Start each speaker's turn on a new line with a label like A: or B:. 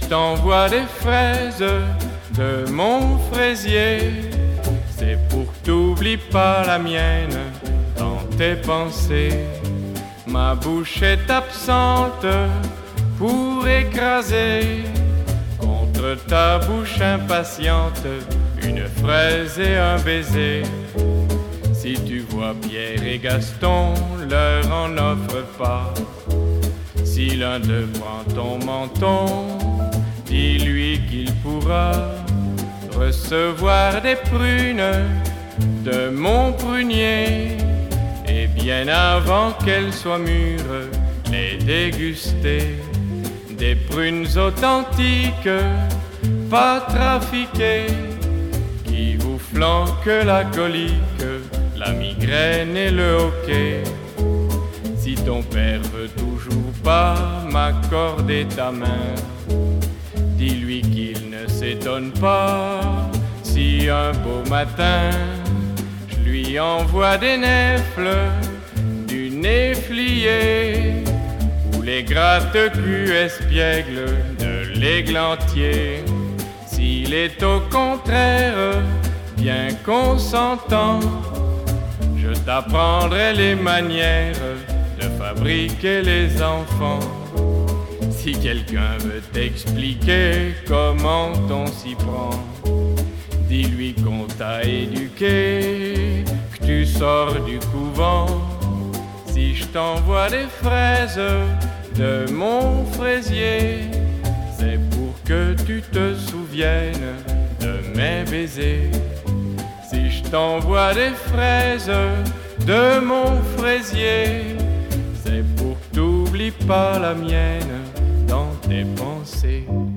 A: je t'envoie des fraises de mon fraisier, c'est pour que t'oublies pas la mienne dans tes pensées. Ma bouche est absente pour écraser contre ta bouche impatiente une fraise et un baiser. Si tu vois Pierre et Gaston, leur en offre pas. Si l'un d'eux prend ton menton, dis-lui qu'il pourra recevoir des prunes de mon prunier, et bien avant qu'elles soient mûres, les déguster. Des prunes authentiques, pas trafiquées, qui vous flanquent la colique, la migraine et le hoquet. Si ton père veut toujours pas m'accorder ta main, dis-lui qu'il ne s'étonne pas si un beau matin je lui envoie des nèfles du néflier ou les gratte-culs espiègles de l'églantier. S'il est au contraire bien consentant, je t'apprendrai les manières de fabriquer les enfants. Si quelqu'un veut t'expliquer comment on s'y prend, dis-lui qu'on t'a éduqué, que tu sors du couvent. Si je t'envoie des fraises de mon fraisier, c'est pour que tu te souviennes de mes baisers. Si je t'envoie des fraises de mon fraisier, c'est pour que t'oublies pas la mienne dans tes pensées.